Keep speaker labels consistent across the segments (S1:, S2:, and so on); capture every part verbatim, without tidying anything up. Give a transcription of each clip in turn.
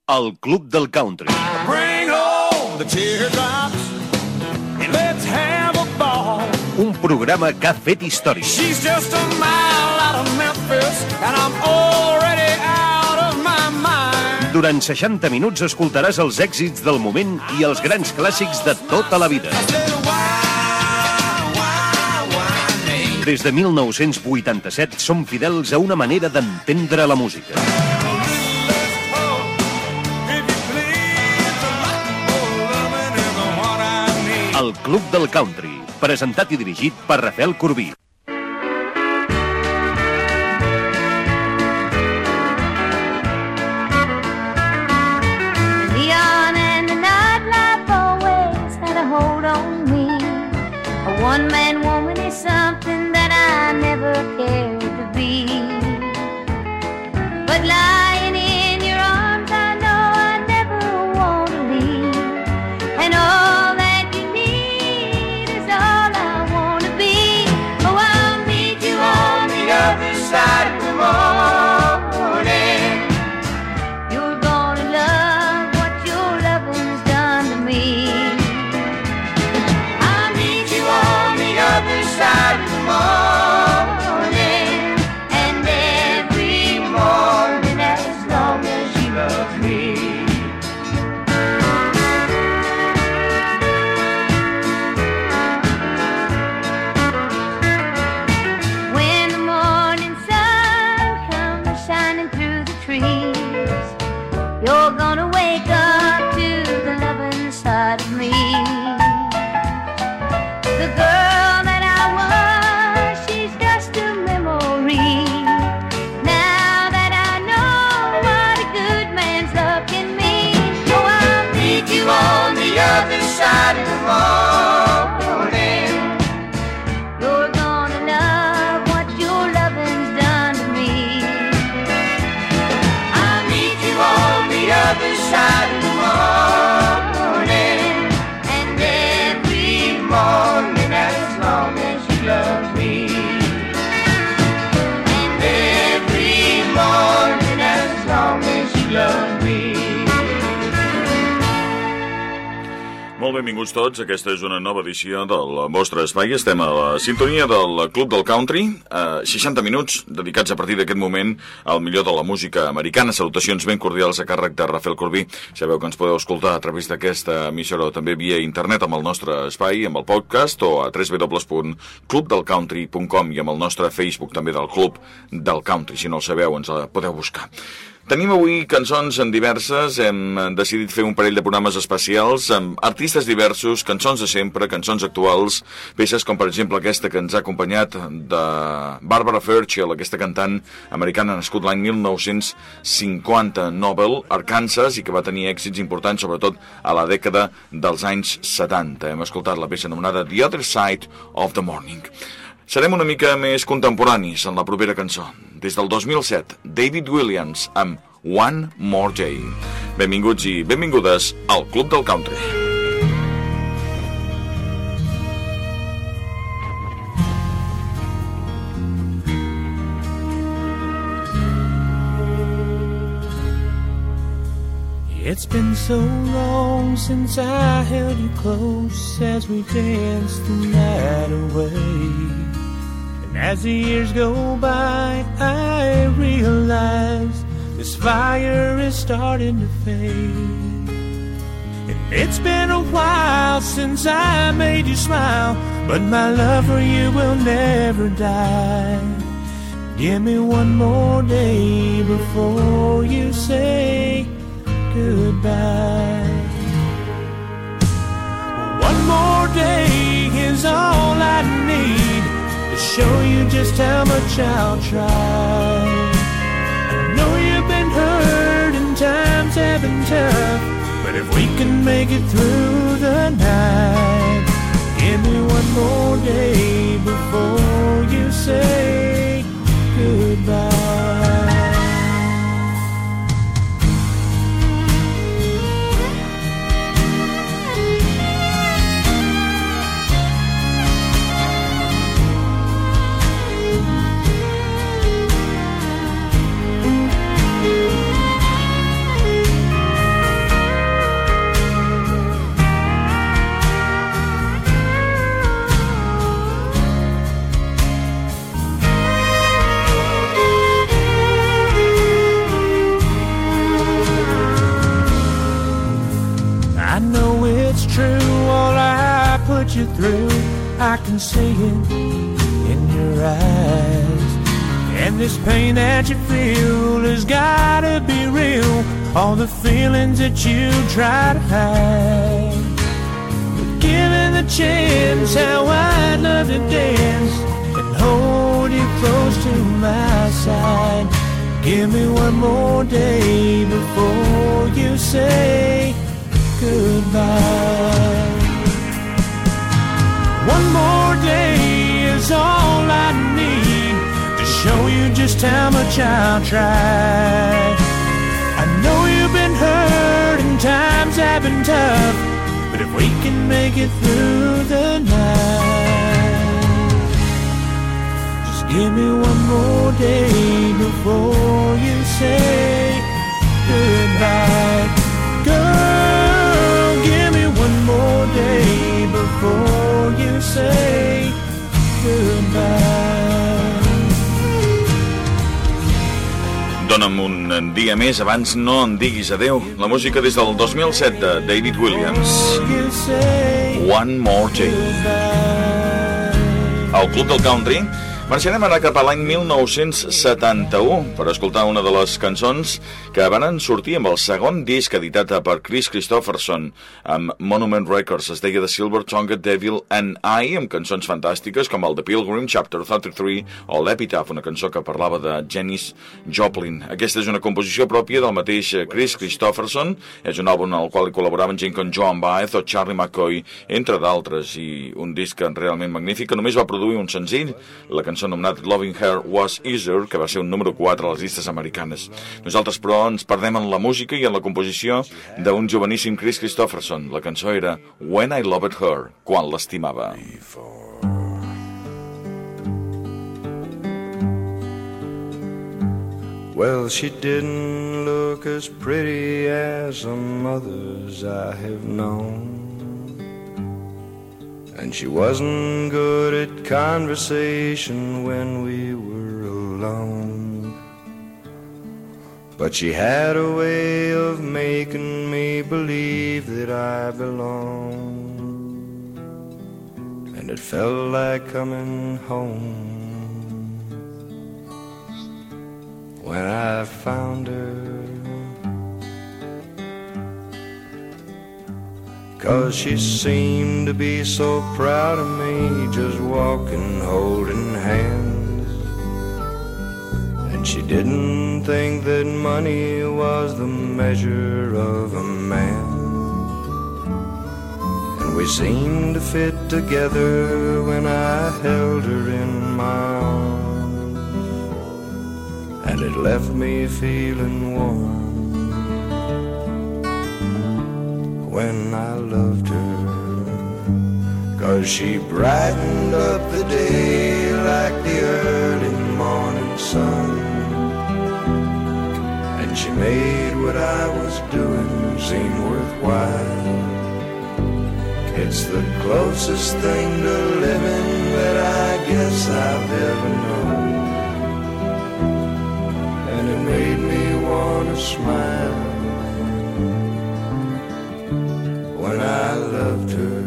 S1: El Club del Country.
S2: Bring home the teardrops and let's have a ball.
S1: Un programa que ha fet història.
S2: She's just a mile out of Memphis and I'm already out of my mind.
S1: Durant seixanta minuts escoltaràs els èxits del moment i els grans clàssics de tota la vida. Des de mil nou-cents vuitanta-set som fidels a una manera d'entendre la música. El Club del Country, presentat i dirigit per Rafael Corbí.
S3: Leon and the nightlife always had a hold on me. A one-man woman is something that I never cared to be. But lying in your arms, I know I never want to leave. And all that you need is all I want to be. Oh, I'll meet you on the other side of the morning. You're gonna love what your loving's done to me. I'll meet you on the other side of the morning. And every morning as long as you love me. When the morning sun comes shining through the trees, you're gonna wake up to the loving side of me. The girl that I was, she's just a memory. Now that I know what a good man's love can mean. Oh, I'll meet you on the other side of the morning. You're gonna love what your loving's done to me. I'll meet you on the other side of the morning. And every morning as long as you love me. And every morning as long as you love me.
S4: Molt benvinguts tots, aquesta és una nova edició del vostre espai. Estem a la sintonia del Club del Country, eh, seixanta minuts dedicats a partir d'aquest moment al millor de la música americana. Salutacions ben cordials a càrrec de Rafael Corbí. Sabeu que ens podeu escoltar a través d'aquesta emissora o també via internet amb el nostre espai, amb el podcast o a w w w punt club del country punt com i amb el nostre Facebook també del Club del Country. Si no el sabeu, ens la podeu buscar. Tenim avui cançons en diverses, hem decidit fer un parell de programes especials amb artistes diversos, cançons de sempre, cançons actuals, peces com per exemple aquesta que ens ha acompanyat de Barbara Fairchild, aquesta cantant americana nascut l'any mil nou-cents cinquanta a Nobel, Arkansas, i que va tenir èxits importants sobretot a la dècada dels anys setanta. Hem escoltat la peça anomenada The Other Side of the Morning. Serem una mica més contemporanis en la propera cançó. Des del dos mil set, David Williams amb One More Day. Benvinguts i benvingudes al Club del Country.
S5: It's been so long since I held you close as we danced the night away. And as the years go by, I realize this fire is starting to fade. And it's been a while since I made you smile, but my love for you will never die. Give me one more day before you say goodbye. One more day is all I need to show you just how much I'll try. I know you've been hurt and times have been tough, but if we can make it through the night, give me one more day before you say goodbye. put you through. I can see it in your eyes. And this pain that you feel has gotta be real. All the feelings that you try to hide. But given the chance, how I'd love to dance and hold you close to my side. Give me one more day before you say goodbye. One more day is all I need to show you just how much I'll try. I know you've been hurt and times have been tough, but if we can make it through the night, just give me one more day before you say goodbye. Girl, give me one more day before you say goodbye.
S4: Dóna'm un dia més abans no em diguis adeu. La música des del dos mil set de David Williams. One More Day. Al Club del Country marxarem ara cap a l'any mil nou-cents setanta-u per escoltar una de les cançons que van sortir amb el segon disc editat per Kris Kristofferson amb Monument Records. Es deia The Silver-Tongued Devil and I, amb cançons fantàstiques com el The Pilgrim, Chapter thirty-three o l'Epitaph, una cançó que parlava de Janis Joplin. Aquesta és una composició pròpia del mateix Kris Kristofferson. És un àlbum en el qual hi col·laboraven gent com Joan Baez o Charlie McCoy, entre d'altres, i un disc realment magnífic que només va produir un senzill, la cançó anomenat Loving Her Was Easier, que va ser un número quatre a les llistes americanes. Nosaltres, però, ens perdem en la música i en la composició d'un joveníssim Kris Kristofferson. La cançó era When I Loved Her, quan l'estimava.
S6: Well, she didn't look as pretty as some others I have known, and she wasn't good at conversation when we were alone. But she had a way of making me believe that I belonged, and it felt like coming home when I found her. 'Cause she seemed to be so proud of me, just walking, holding hands. And she didn't think that money was the measure of a man. And we seemed to fit together when I held her in my arms, and it left me feeling warm when I loved her. 'Cause she brightened up the day like the early morning sun, and she made what I was doing seem worthwhile. It's the closest thing to living that I guess I've ever known, and it made me want to smile when I loved her.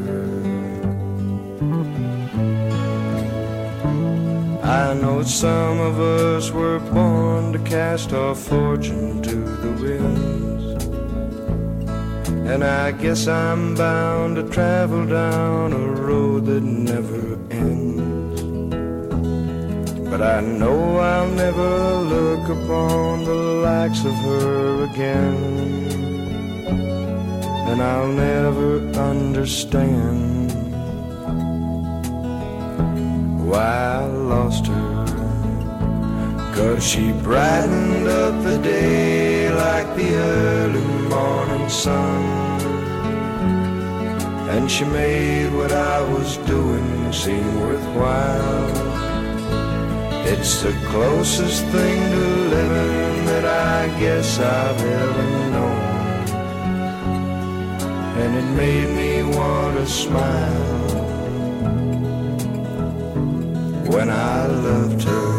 S6: I know some of us were born to cast our fortune to the winds, and I guess I'm bound to travel down a road that never ends. But I know I'll never look upon the likes of her again, and I'll never understand why I lost her. 'Cause she brightened up the day like the early morning sun, and she made what I was doing seem worthwhile. It's the closest thing to living that I guess I've ever known, and it made me want to smile when I loved her.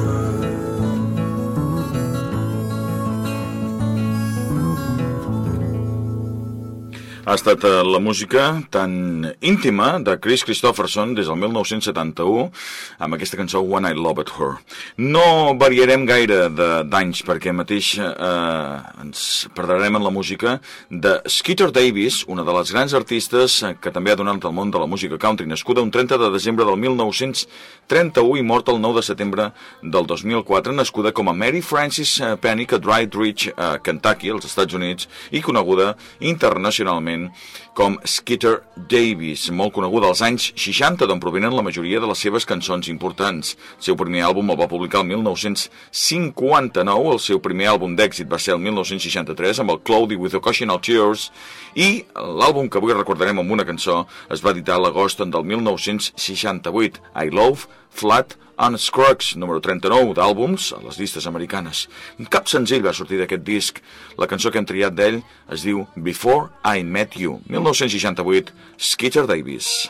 S4: Ha estat la música tan íntima de Chris Christopherson des del mil nou-cents setanta-u amb aquesta cançó When I Loved Her. No variarem gaire d'anys perquè mateix eh, ens perdrem en la música de Skeeter Davis, una de les grans artistes que també ha donat al món de la música country, nascuda un trenta de desembre del mil nou-cents trenta-u i morta el nou de setembre del dos mil quatre, nascuda com a Mary Frances Penick a Dry Ridge, a Kentucky, als Estats Units, i coneguda internacionalment com Skeeter Davis, molt coneguda als anys seixanta, d'on provenen la majoria de les seves cançons importants. El seu primer àlbum el va publicar el mil nou-cents cinquanta-nou, el seu primer àlbum d'èxit va ser el mil nou-cents seixanta-tres amb el Cloudy with Occasional Tears, i l'àlbum que avui recordarem amb una cançó es va editar a l'agost del mil nou-cents seixanta-vuit, I Love Flat on Scruggs, número trenta-nou d'àlbums a les llistes americanes. Cap senzill va sortir d'aquest disc. La cançó que hem triat d'ell es diu Before I Met You, mil nou-cents seixanta-vuit, Skeeter Davis.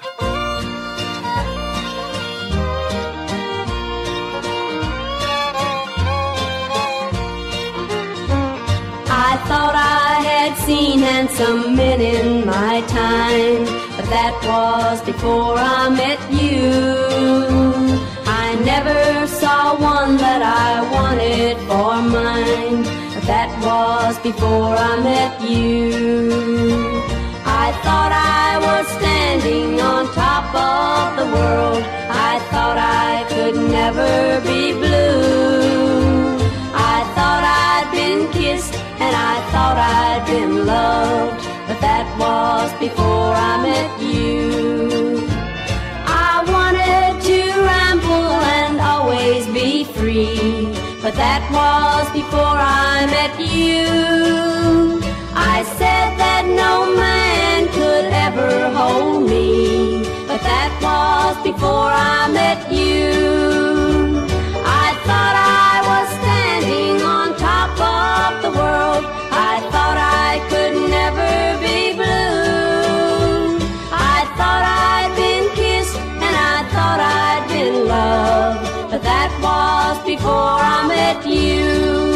S7: I thought I had seen handsome men in my time, but that was before I met you. I never saw one that I wanted for mine, but that was before I met you. I thought I was standing on top of the world. I thought I could never be blue. I thought I'd been kissed and I thought I'd been loved, but that was before I met you. I wanted to ramble and always be free, but that was before I met you. I said that no man could ever hold me, but that was before I met you. I thought I was standing on top of the world. I thought I could never be blue. I thought I'd been kissed and I thought I'd been loved, but that was before I met you.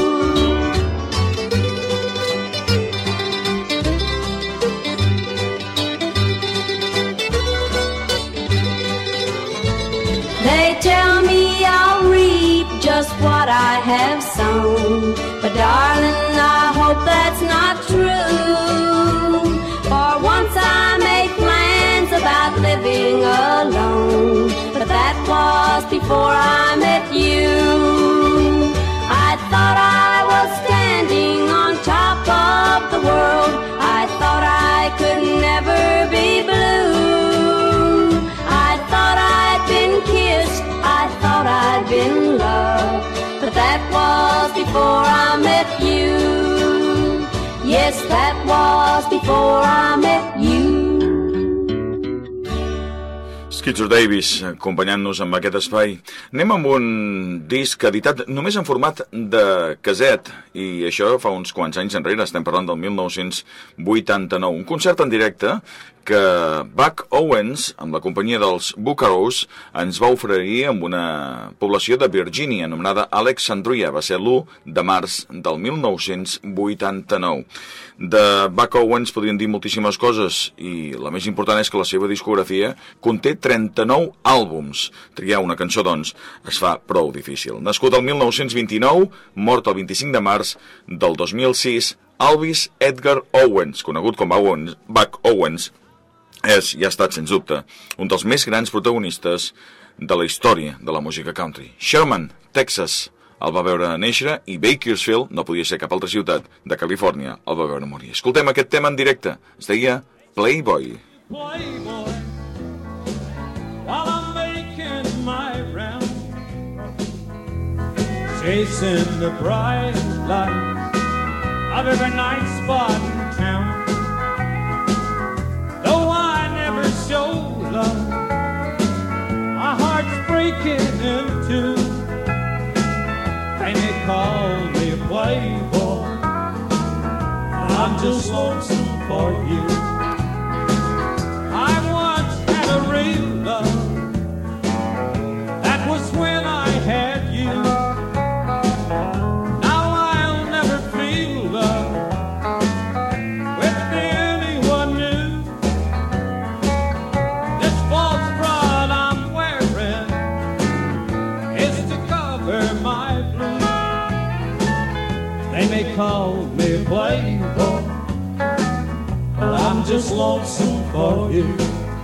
S7: They tell me I'll reap just what I have sown, but darling, I hope that's not true. For once I made plans about living alone, but that was before I met you. I thought I was standing on top of the world. I thought I could never be blue. I thought I'd been kissed, I thought I'd been loved, but that was before I met you. Yes, that was before I met you.
S4: Skeeter Davis, acompanyant-nos amb aquest espai. Anem amb un disc editat només en format de caset, i això fa uns quants anys enrere, estem parlant del mil nou-cents vuitanta-nou. Un concert en directe que Buck Owens, amb la companyia dels Buckaroos, ens va oferir amb una població de Virgínia anomenada Alexandria. Va ser l'u de març del mil nou-cents vuitanta-nou. De Buck Owens podríem dir moltíssimes coses, i la més important és que la seva discografia conté trenta-nou àlbums. Triar una cançó, doncs, es fa prou difícil. Nascut el mil nou-cents vint-i-nou, mort el vint-i-cinc de març del dos mil sis, Alvis Edgar Owens, conegut com Owens, Buck Owens, és, i ha estat, sens dubte, un dels més grans protagonistes de la història de la música country. Sherman, Texas, el va veure néixer, i Bakersfield, no podia ser cap altra ciutat de Califòrnia, el va veure morir. Escoltem aquest tema en directe. Es deia Playboy.
S5: Playboy, while I'm making my round, chasing the bright light of every night spot in town. Though I never show love, my heart's breaking in two, and they call me a playboy, and I'm just lonesome for you. I once had a real love, that was when I had you. Now I'll never feel love with anyone new. call me playboy, but I'm just lonesome for you.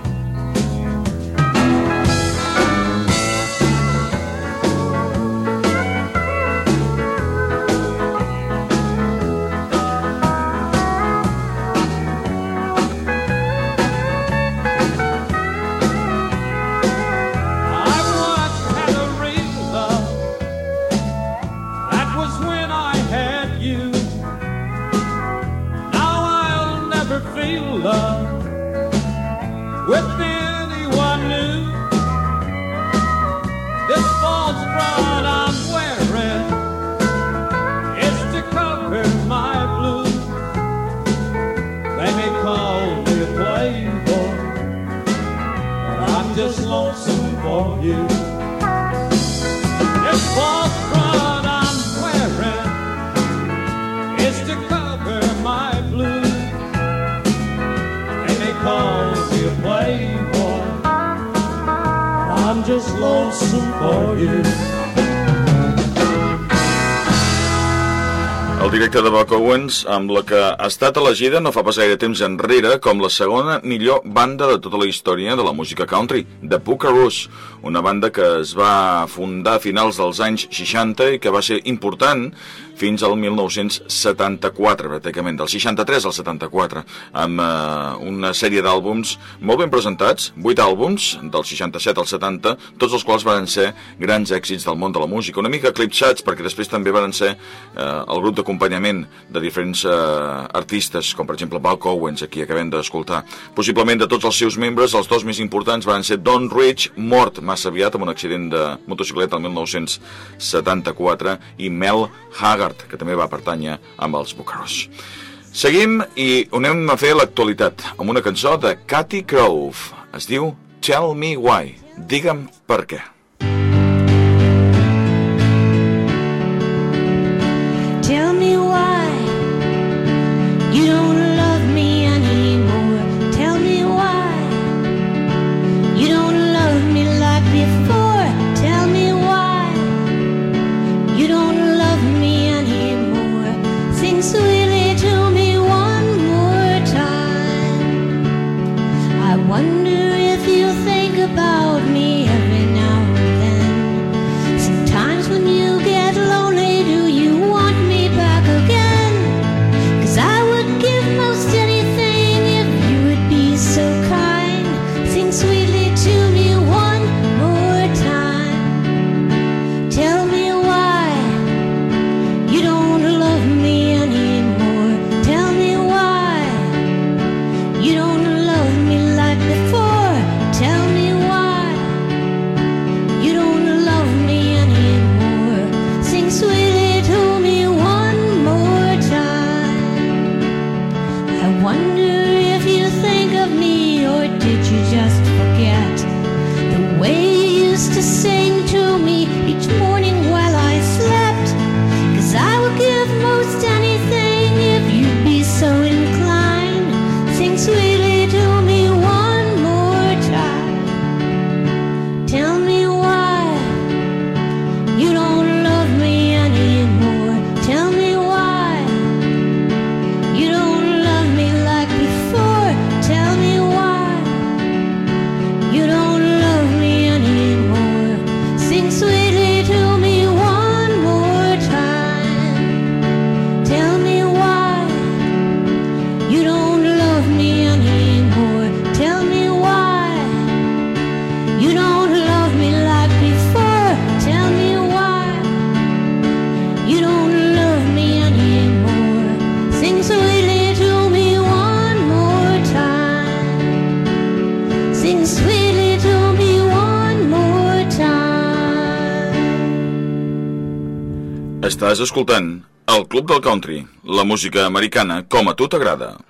S5: Love with anyone new. This false front I'm wearing is to cover my blues. They may call me a playboy, but I'm just lonesome for you. This false front I'm wearing is to cover my blues. Call me a playboy, I'm just lonesome for you.
S4: El directe de Buck Owens, amb la que ha estat elegida no fa pas gaire temps enrere com la segona millor banda de tota la història de la música country, The Buckaroos, una banda que es va fundar a finals dels anys seixanta i que va ser important fins al mil nou-cents setanta-quatre, pràcticament, del seixanta-tres al setanta-quatre, amb eh, una sèrie d'àlbums molt ben presentats, vuit àlbums, del seixanta-set al setanta, tots els quals van ser grans èxits del món de la música, una mica eclipsats, perquè després també van ser eh, el grup d'acompanyament de diferents eh, artistes, com per exemple Buck Owens, aquí acabem d'escoltar. Possiblement de tots els seus membres, els dos més importants van ser Don Rich, mort massa aviat amb un accident de motocicleta el mil nou-cents setanta-quatre, i Mel Haggard, que també va pertànyer amb els Buckaroos. Seguim i anem a fer l'actualitat amb una cançó de Cathy Grove. Es diu Tell Me Why. Digue'm per què.
S8: Tell me why you don't love me anymore. Tell me why you don't love me like before. Tell me why you don't love me anymore. Sing sweetly to me one more time. I wonder if you think about me every now and then. Sometimes when you get lonely, do you want me back again? 'Cause I would give most anything if you would be so kind. Sing sweetly to me one more time. Tell me why you don't love me anymore. Tell me why you don't love me like before. Tell me why you don't love me anymore. Sing sweetly to me one more time. I wonder if you think of me, or did you just forget the way you used to sing to me each morning while I slept? 'Cause I would give most anything if you'd be so inclined. Sing sweetly to me one more time. Tell me why you don't love me anymore. Tell me why you don't love me like before. Tell me why you don't love me anymore. Sing sweetly to me one more time. Tell me why you don't love me anymore. Tell me why you don't love me like before. Tell me why you don't love me anymore. Sing sweetly to me one more time. Sing sweetly to me one more time.
S4: Estàs escoltant el Club del Country, la música americana com a tu t'agrada.